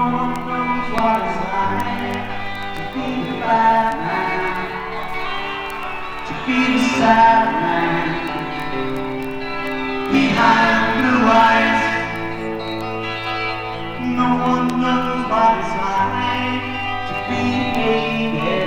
one knows what it's like to be the bad man, to be the sad man behind blue eyes. No one knows what it's like to be hated.